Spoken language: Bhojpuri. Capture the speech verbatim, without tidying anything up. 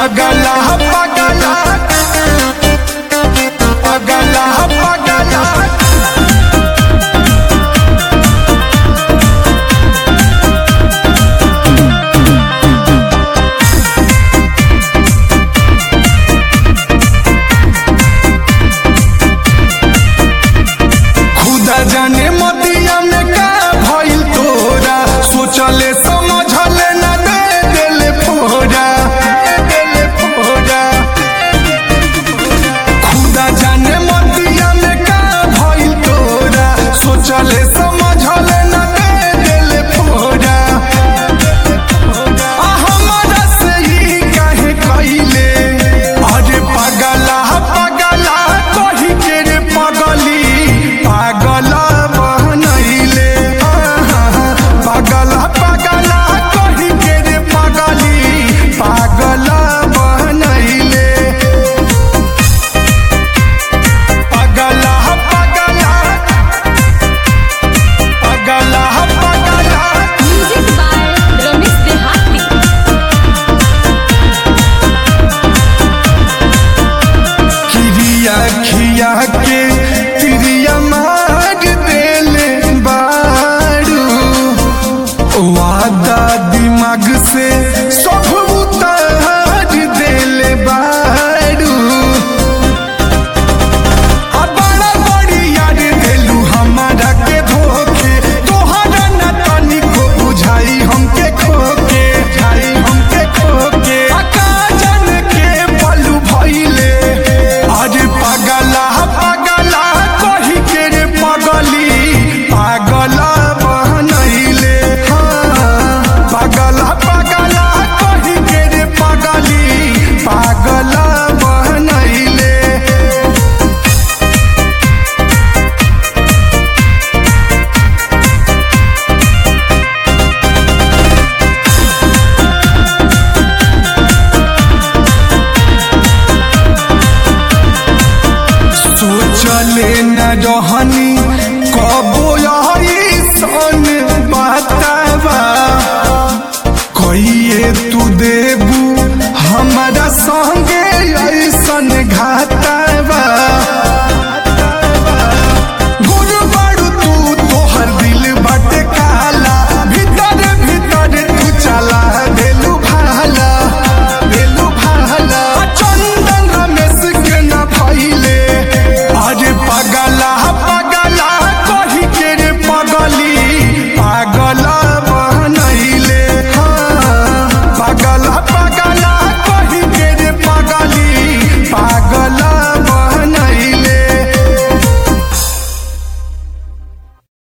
पगला पगला पगला पगला खुदा जाने मदिया में का भइल तोरा सोचले समझले ना दे देले फोड़ा देले फोड़ा खुदा जाने मदिया में का भइल तोरा सोचले समझले ना दे देले फोड़ा आ हमरा से ही काहे कइले अरे पगला पगला कहि के रे पगली पागला बनैले पागला पागला कहि के रे पगली पागला बनैले पागला पागला पागला पागला म्यूजिक बाय रमेश देहाती। खिरिया खिया के तिरिया मार देले बारू वादा दिमाग से सब उतार देले बारू आ बड़ा बड़ी याद देलू हमारा के धोखे तोहरा ना तनिको बुझाई हमके खोके बुझाई हमके खोके आ का जान के पलू भइले अरे पगला पगला कहि के रे पगली पागला बनैले हाँ पगला पगला कहि के रे पगली पागला बनैले सोचले न रहनी कबो ऐसन बतावा कहिए तू देबू हमारा संग